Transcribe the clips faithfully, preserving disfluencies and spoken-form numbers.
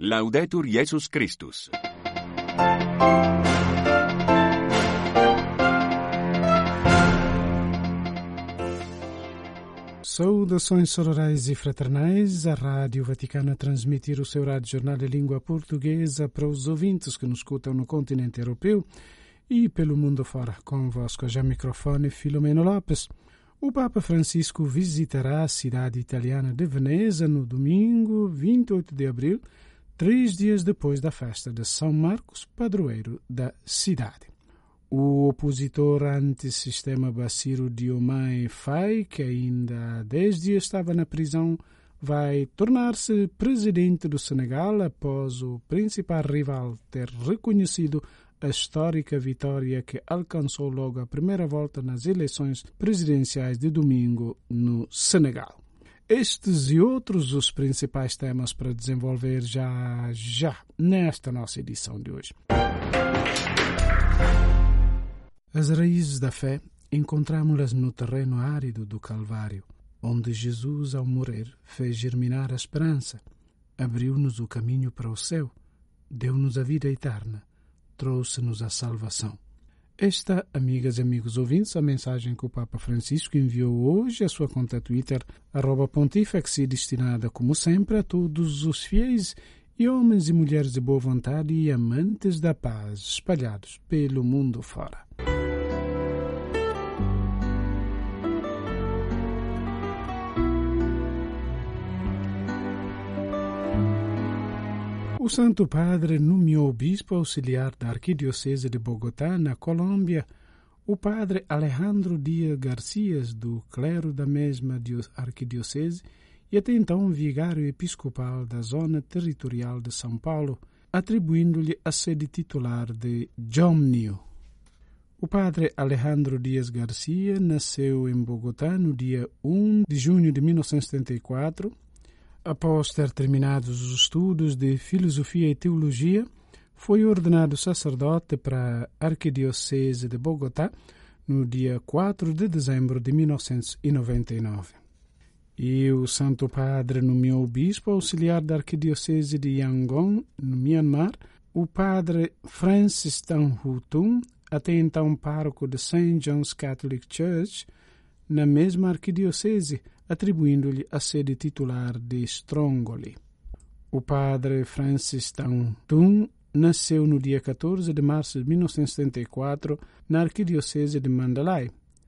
Laudetur Jesus Christus. Saudações sororais e fraternais. A Rádio Vaticana a transmitir o seu rádio jornal em língua portuguesa para os ouvintes que nos escutam no continente europeu e pelo mundo fora. Convosco já microfone Filomeno Lopes. O Papa Francisco visitará a cidade italiana de Veneza no domingo vinte e oito de abril, três dias depois da festa de São Marcos, padroeiro da cidade. O opositor antissistema Bassirou Diomaye Faye, que ainda há dez dias estava na prisão, vai tornar-se presidente do Senegal após o principal rival ter reconhecido a histórica vitória que alcançou logo a primeira volta nas eleições presidenciais de domingo no Senegal. Estes e outros os principais temas para desenvolver já já nesta nossa edição de hoje. As raízes da fé encontramos-las no terreno árido do Calvário, onde Jesus, ao morrer, fez germinar a esperança, abriu-nos o caminho para o céu, deu-nos a vida eterna, trouxe-nos a salvação. Esta, amigas e amigos ouvintes, a mensagem que o Papa Francisco enviou hoje à sua conta Twitter, arroba Pontifex, destinada, como sempre, a todos os fiéis e homens e mulheres de boa vontade e amantes da paz espalhados pelo mundo fora. O Santo Padre nomeou o bispo auxiliar da Arquidiocese de Bogotá, na Colômbia, o padre Alejandro Díaz Garcias, do clero da mesma arquidiocese, e até então vigário episcopal da zona territorial de São Paulo, atribuindo-lhe a sede titular de Jomnio. O padre Alejandro Díaz Garcia nasceu em Bogotá no dia primeiro de junho de mil novecentos e setenta e quatro. Após ter terminado os estudos de filosofia e teologia, foi ordenado sacerdote para a Arquidiocese de Bogotá no dia quatro de dezembro de mil novecentos e noventa e nove. E o Santo Padre nomeou o bispo auxiliar da Arquidiocese de Yangon, no Myanmar, o padre Francis Tan Hu Tum, até então pároco de Saint John's Catholic Church, na mesma arquidiocese, atribuindo-lhe a sede titular de Strongoli. O padre Francis Tan Tum nasceu no dia quatorze de março de mil novecentos e setenta e quatro na arquidiocese de Mandalay.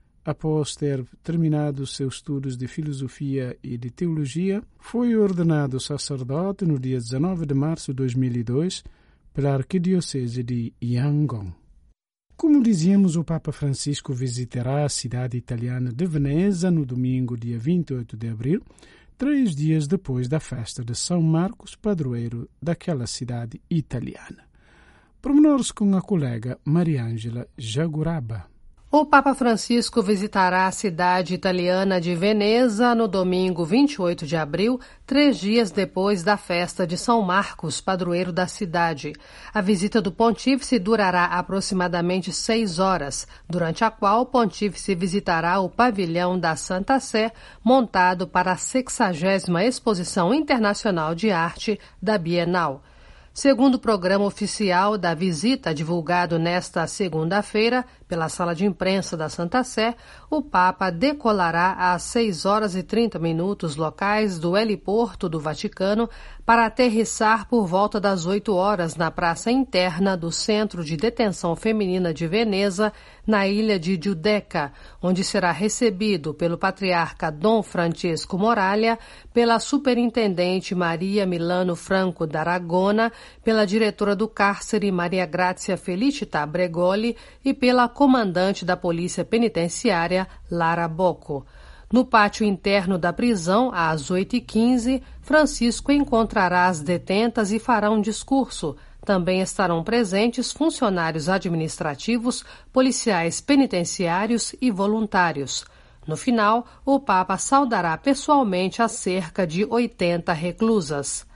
Após ter terminado seus estudos de filosofia e de teologia, foi ordenado sacerdote no dia dezenove de março de dois mil e dois pela arquidiocese de Yangon. Como dizíamos, o Papa Francisco visitará a cidade italiana de Veneza no domingo, dia vinte e oito de abril, três dias depois da festa de São Marcos, padroeiro daquela cidade italiana. Pormenores com a colega Mariângela Jaguraba. O Papa Francisco visitará a cidade italiana de Veneza no domingo vinte e oito de abril, três dias depois da festa de São Marcos, padroeiro da cidade. A visita do pontífice durará aproximadamente seis horas, durante a qual o pontífice visitará o pavilhão da Santa Sé, montado para a sexagésima Exposição Internacional de Arte da Bienal. Segundo o programa oficial da visita divulgado nesta segunda-feira pela sala de imprensa da Santa Sé, o Papa decolará às seis horas e trinta minutos locais do heliporto do Vaticano para aterrissar por volta das oito horas na praça interna do Centro de Detenção Feminina de Veneza, na ilha de Giudecca, onde será recebido pelo patriarca Dom Francesco Moraglia, pela superintendente Maria Milano Franco d'Aragona, pela diretora do cárcere Maria Grazia Felicita Bregoli e pela comandante da Polícia Penitenciária Lara Bocco. No pátio interno da prisão, às oito e quinze, Francisco encontrará as detentas e fará um discurso. Também estarão presentes funcionários administrativos, policiais penitenciários e voluntários. No final, o Papa saudará pessoalmente as cerca de oitenta reclusas.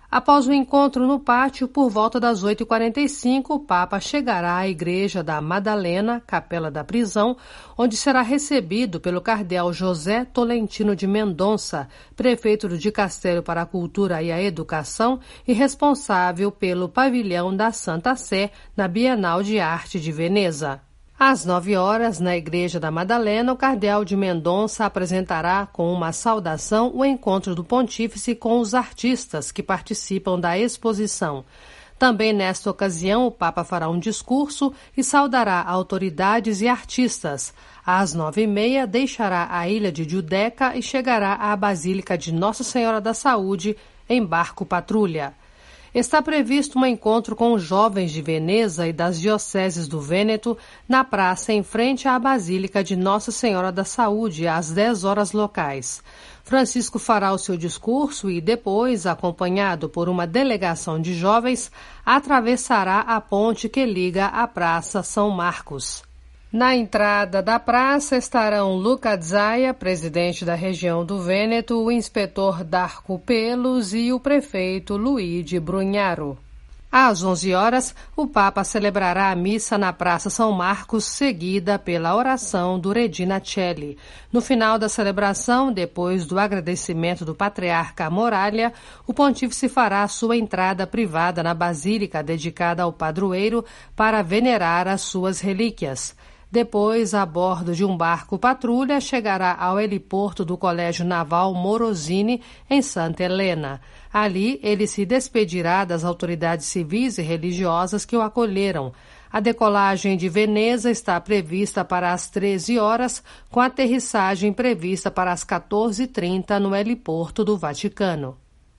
Após o encontro no pátio, por volta das oito e quarenta e cinco, o Papa chegará à Igreja da Madalena, capela da prisão, onde será recebido pelo cardeal José Tolentino de Mendonça, prefeito do Dicastério para a Cultura e a Educação e responsável pelo pavilhão da Santa Sé na Bienal de Arte de Veneza. Às nove horas, na Igreja da Madalena, o cardeal de Mendonça apresentará com uma saudação o encontro do pontífice com os artistas que participam da exposição. Também nesta ocasião, o Papa fará um discurso e saudará autoridades e artistas. Às nove e meia, deixará a ilha de Giudecca e chegará à Basílica de Nossa Senhora da Saúde em barco patrulha. Está previsto um encontro com os jovens de Veneza e das dioceses do Vêneto na praça em frente à Basílica de Nossa Senhora da Saúde, às dez horas locais. Francisco fará o seu discurso e depois, acompanhado por uma delegação de jovens, atravessará a ponte que liga a Praça São Marcos. Na entrada da praça estarão Luca Zaia, presidente da região do Vêneto, o inspetor Darco Pelos e o prefeito Luigi Brugnaro. Às onze horas, o Papa celebrará a missa na Praça São Marcos, seguida pela oração do Regina Coeli. No final da celebração, depois do agradecimento do patriarca à Moralha, o pontífice fará sua entrada privada na basílica dedicada ao padroeiro para venerar as suas relíquias. Depois, a bordo de um barco patrulha, chegará ao heliporto do Colégio Naval Morosini, em Santa Helena. Ali, ele se despedirá das autoridades civis e religiosas que o acolheram. A decolagem de Veneza está prevista para as treze horas, com a aterrissagem prevista para as quatorze e trinta no heliporto do Vaticano.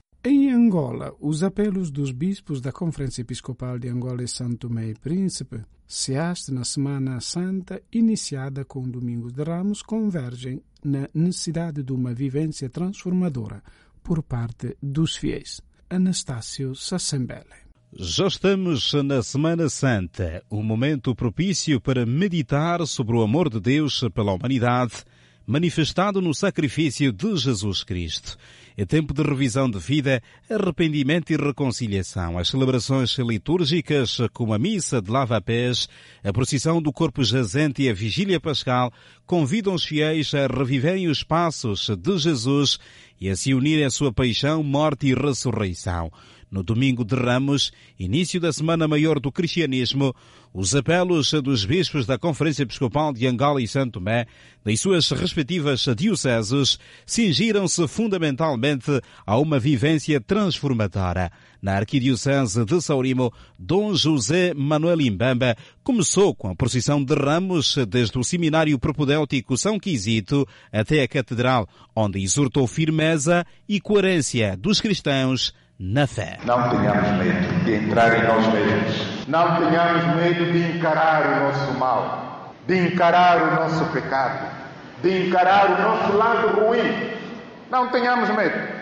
Em Angola, os apelos dos bispos da Conferência Episcopal de Angola e Santo Tomé e Príncipe, S E A S T na Semana Santa, iniciada com Domingos de Ramos, convergem na necessidade de uma vivência transformadora por parte dos fiéis. Anastácio Sassembele. Já estamos na Semana Santa, um momento propício para meditar sobre o amor de Deus pela humanidade, manifestado no sacrifício de Jesus Cristo. É tempo de revisão de vida, arrependimento e reconciliação. As celebrações litúrgicas, como a missa de lava-pés, a procissão do corpo jazente e a vigília pascal, convidam os fiéis a reviverem os passos de Jesus e a se unirem à sua paixão, morte e ressurreição. No Domingo de Ramos, início da Semana Maior do Cristianismo, os apelos dos bispos da Conferência Episcopal de Angola e Santo Tomé, das suas respectivas dioceses, cingiram-se fundamentalmente a uma vivência transformadora. Na Arquidiocese de Saurimo, Dom José Manuel Imbamba começou com a procissão de Ramos desde o Seminário Propedêutico São Quisito até a Catedral, onde exortou firmeza e coerência dos cristãos na fé. Não tenhamos medo de entrar em nós mesmos. Não tenhamos medo de encarar o nosso mal, de encarar o nosso pecado, de encarar o nosso lado ruim. Não tenhamos medo.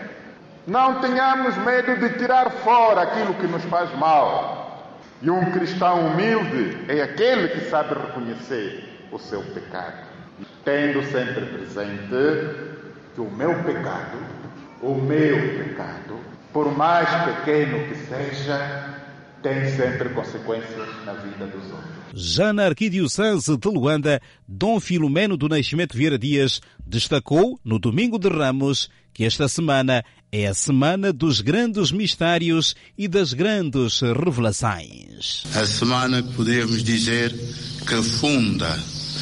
Não tenhamos medo de tirar fora aquilo que nos faz mal. E um cristão humilde é aquele que sabe reconhecer o seu pecado, tendo sempre presente que o meu pecado, o meu pecado, por mais pequeno que seja, tem sempre consequências na vida dos outros. Já na Arquidiocese de Luanda, Dom Filomeno do Nascimento Vieira Dias destacou no Domingo de Ramos que esta semana é a semana dos grandes mistérios e das grandes revelações. A semana que podemos dizer que funda,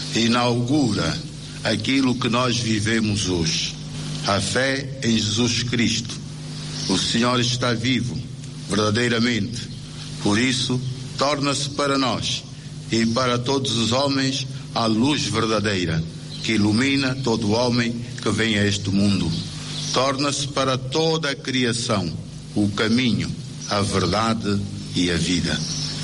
inaugura aquilo que nós vivemos hoje. A fé em Jesus Cristo. O Senhor está vivo, verdadeiramente. Por isso, torna-se para nós e para todos os homens a luz verdadeira, que ilumina todo homem que vem a este mundo. Torna-se para toda a criação o caminho, a verdade e a vida.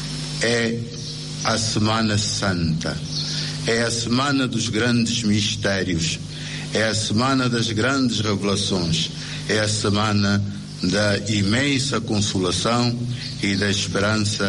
É a Semana Santa. É a semana dos grandes mistérios. É a semana das grandes revelações. É a semana da imensa consolação e da esperança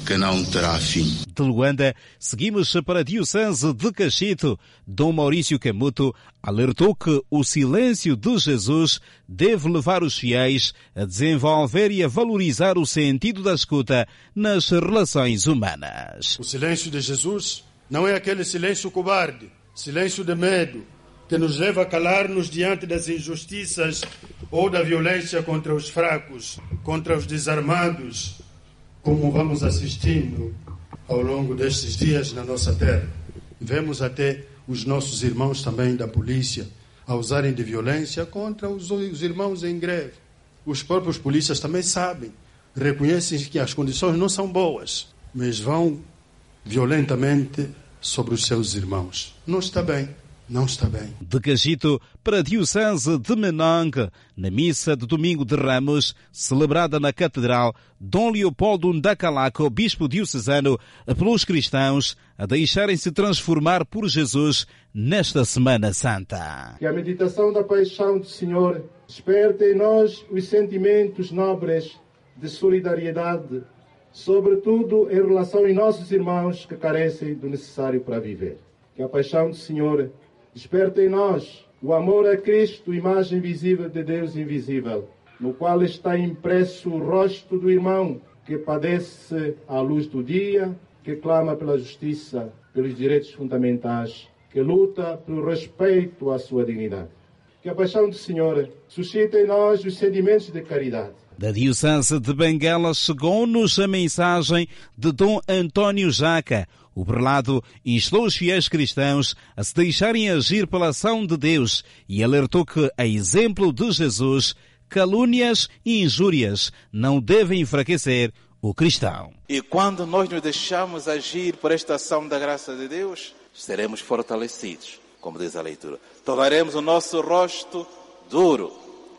que não terá fim. De Luanda, seguimos para a Diocese de Cachito. Dom Maurício Camuto alertou que o silêncio de Jesus deve levar os fiéis a desenvolver e a valorizar o sentido da escuta nas relações humanas. O silêncio de Jesus não é aquele silêncio cobarde, silêncio de medo, que nos leva a calar-nos diante das injustiças ou da violência contra os fracos, contra os desarmados, como vamos assistindo ao longo destes dias na nossa terra. Vemos até os nossos irmãos também da polícia a usarem de violência contra os, os irmãos em greve. Os próprios polícias também sabem, reconhecem que as condições não são boas, mas vão violentamente sobre os seus irmãos. Não está bem. Não está bem. De Cachito para a Diocese de Menangue, na missa de Domingo de Ramos, celebrada na Catedral, Dom Leopoldo Ndakalaco, bispo diocesano, apelou os cristãos a deixarem-se transformar por Jesus nesta Semana Santa. Que a meditação da paixão do Senhor desperte em nós os sentimentos nobres de solidariedade, sobretudo em relação aos nossos irmãos que carecem do necessário para viver. Que a paixão do Senhor desperta em nós o amor a Cristo, imagem visível de Deus invisível, no qual está impresso o rosto do irmão que padece à luz do dia, que clama pela justiça, pelos direitos fundamentais, que luta pelo respeito à sua dignidade. Que a paixão do Senhor suscite em nós os sentimentos de caridade. Da Diocese de Benguela chegou-nos a mensagem de Dom António Jaca. O prelado instou os fiéis cristãos a se deixarem agir pela ação de Deus e alertou que, a exemplo de Jesus, calúnias e injúrias não devem enfraquecer o cristão. E quando nós nos deixamos agir por esta ação da graça de Deus, seremos fortalecidos, como diz a leitura. Tornaremos o nosso rosto duro,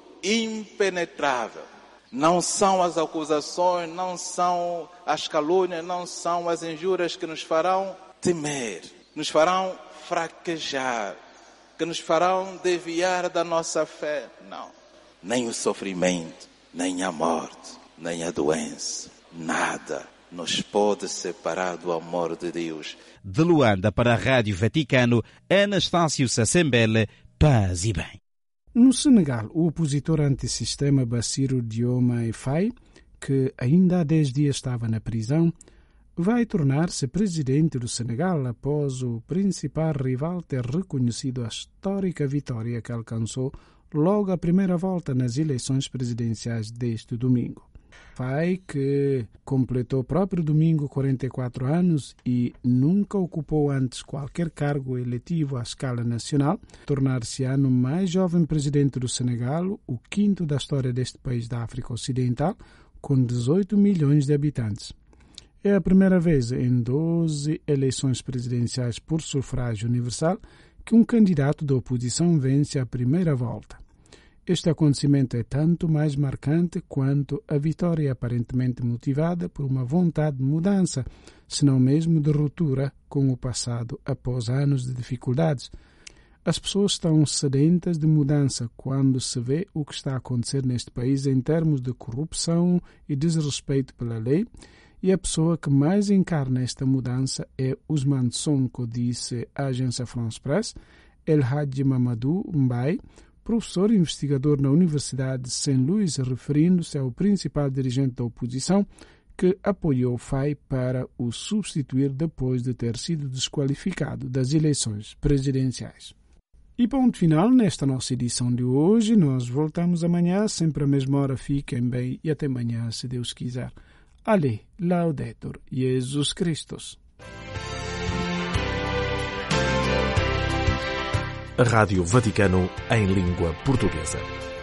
impenetrável. Não são as acusações, não são as calúnias, não são as injúrias que nos farão temer, nos farão fraquejar, que nos farão desviar da nossa fé. Não, nem o sofrimento, nem a morte, nem a doença, nada nos pode separar do amor de Deus. De Luanda para a Rádio Vaticano, Anastácio Sassembele, paz e bem. No Senegal, o opositor antissistema Bassirou Diomaye Faye, que ainda há dez dias estava na prisão, vai tornar-se presidente do Senegal após o principal rival ter reconhecido a histórica vitória que alcançou logo à primeira volta nas eleições presidenciais deste domingo. Faye, que completou o próprio domingo quarenta e quatro anos e nunca ocupou antes qualquer cargo eletivo à escala nacional, tornar-se-á no mais jovem presidente do Senegal, o quinto da história deste país da África Ocidental, com dezoito milhões de habitantes. É a primeira vez em doze eleições presidenciais por sufrágio universal que um candidato da oposição vence a primeira volta. Este acontecimento é tanto mais marcante quanto a vitória é aparentemente motivada por uma vontade de mudança, se não mesmo de ruptura com o passado após anos de dificuldades. As pessoas estão sedentas de mudança quando se vê o que está a acontecer neste país em termos de corrupção e desrespeito pela lei, e a pessoa que mais encarna esta mudança é Ousmane Sonko, disse a agência France Presse. El Hadji Mamadou Mbaye, professor e investigador na Universidade de Saint Louis, referindo-se ao principal dirigente da oposição, que apoiou Faye para o substituir depois de ter sido desqualificado das eleições presidenciais. E ponto final nesta nossa edição de hoje. Nós voltamos amanhã, sempre à mesma hora. Fiquem bem e até amanhã, se Deus quiser. Ale, Laudetur, Jesus Christus. A Rádio Vaticano em língua portuguesa.